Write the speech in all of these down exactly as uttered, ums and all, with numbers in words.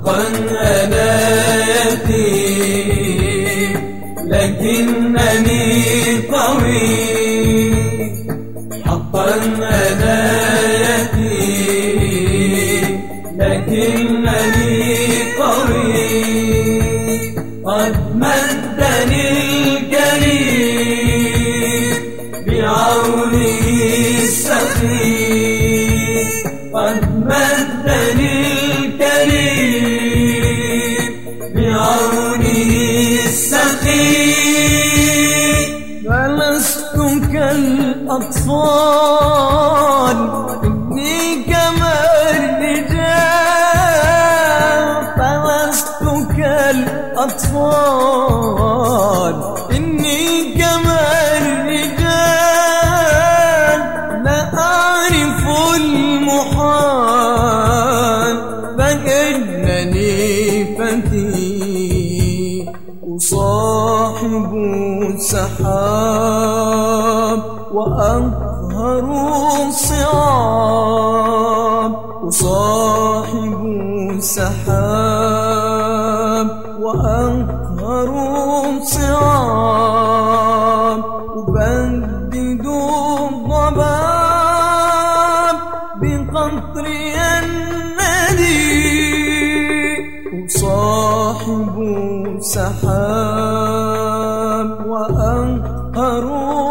حقا أنا يتيم لكنني قوي، حقا أنا يتيم لكنني قوي. قد مدني الكريم بعونه السخي، قد مدني الكريم بعونه السخي. فلست كالأطفال إني كما الرجال، فلست كالأطفال إني كما الرجال. لا أعرف المحال فإنني فتي، أصاحب السحاب وأقهر الصعاب، أصاحب السحاب وأقهر الصعاب. أبدد الضباب بقطري الندي، أصاحب السحاب وأنقر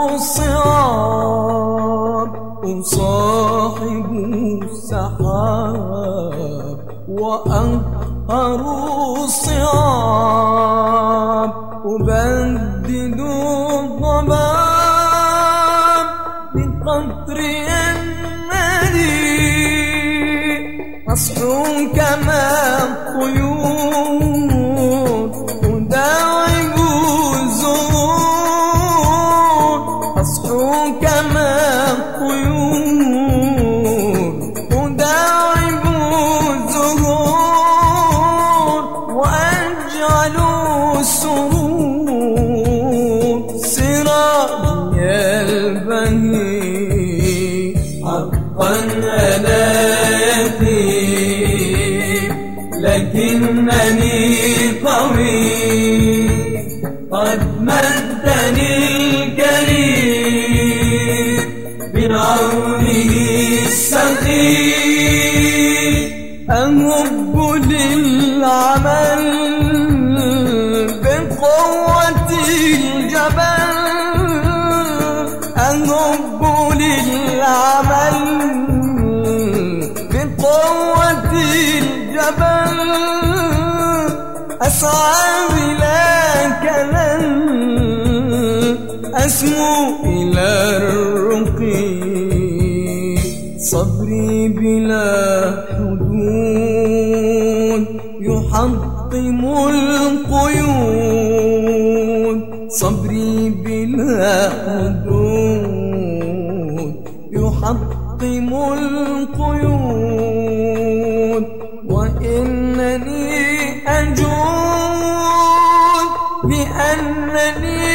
الصعاب، أصاحب السحاب وأنقر الصعاب. أبدد الضباب بقطري الندي، أصحو كما الطيور أداعب الزهور، أصحو كما الطيور أداعب الزهور. وأجعل السرور سراجي البهي، حقا أنا يتيم لكنني قوي، قد مدني الكريم بعونه السخي. أهب للعمل بقوة الجبل، أهب للعمل بقوة الجبل. أسعى بلا كلل، أسمو إلى الرقي. صبري بلا حدود يحطم القيود، صبري بلا حدود يحطم القيود. وإنني أجود بأنني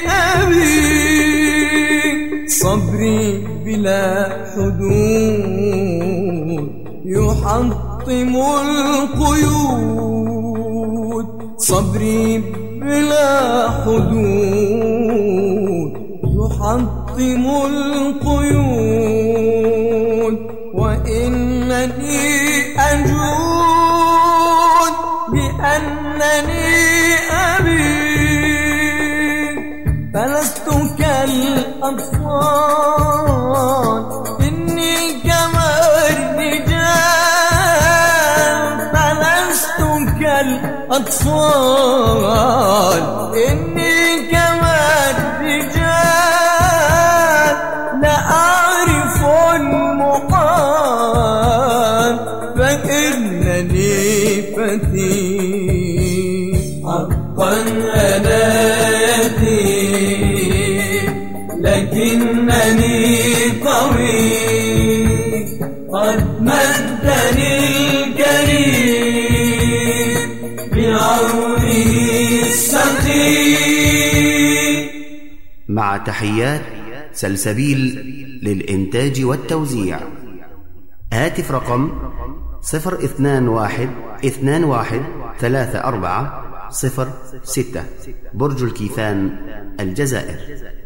أبي، صبري بلا حدود يحطم القيود، صبري بلا حدود يحطم القيود. وإنني أجود بأنني أبي، فلست كالأطفال إني كما الرجال، فلست كالأطفال إني كما الرجال. لا أعرف المقال فإنني فتي، حقا أنا يتيم لكنني قوي، قد مدني الكريم بعونه السخي. مع تحيات سلسبيل للإنتاج والتوزيع. هاتف رقم صفر اثنان واحد اثنان واحد ثلاثة أربعة صفر ستة، برج الكيثان، الجزائر.